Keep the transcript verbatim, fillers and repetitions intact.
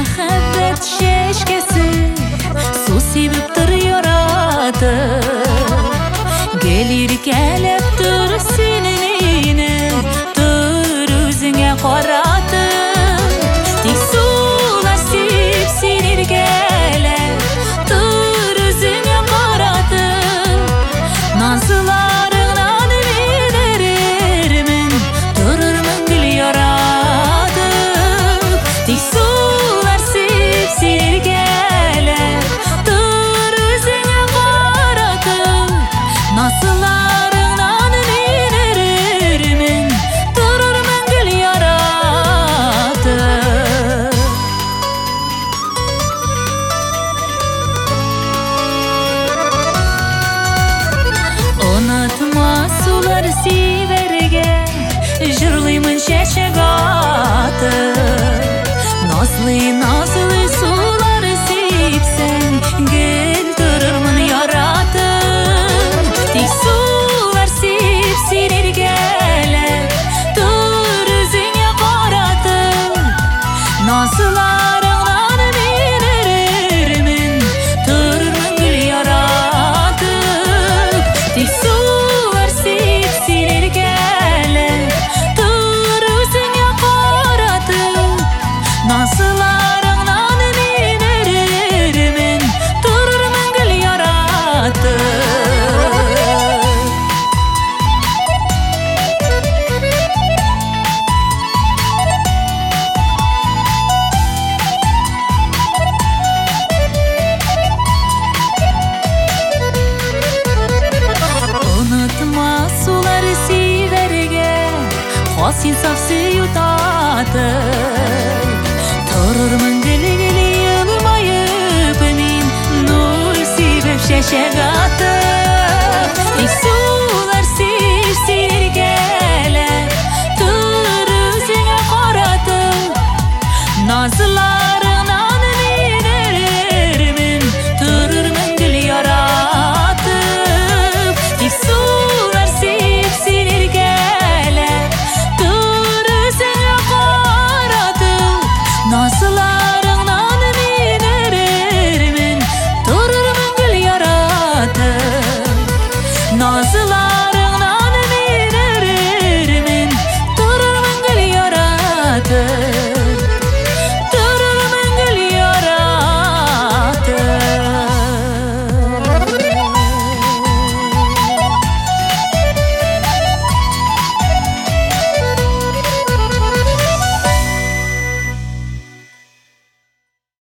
Мәхәббәт чәчкәсе су сибеп тор яратып, гел иркәләп тор сине минем, тор үзеңә каратып. Тик сулар сип син иркәләп, тор үзеңә каратып. Назларыңнан мин эрермен, торырмын гел яратып. Тик сулар сип син иркәләп, тор үзеңә каратып. Назларыңнан мин эрермен, торырмын гел яратып. Unutma sular сибәргә, җырлыймын чәчәк атып. Назлый-назлый сулар сипсәң, гел торырмын яратып. Тик сулар сип син иркәләп, тор үзеңә каратып. Назларыңнан мин эрермен, торырмын гел яратып. Тик сулар сип син иркәләп, тор үзеңә каратып. Назларыңнан мин эрермен, торырмын гел яратып. Unutma sular сибәргә, хас инсаф сөю татып. Торырмын гел-гел елмаеп мин, нур сибеп чәчәк атып. Тик сулар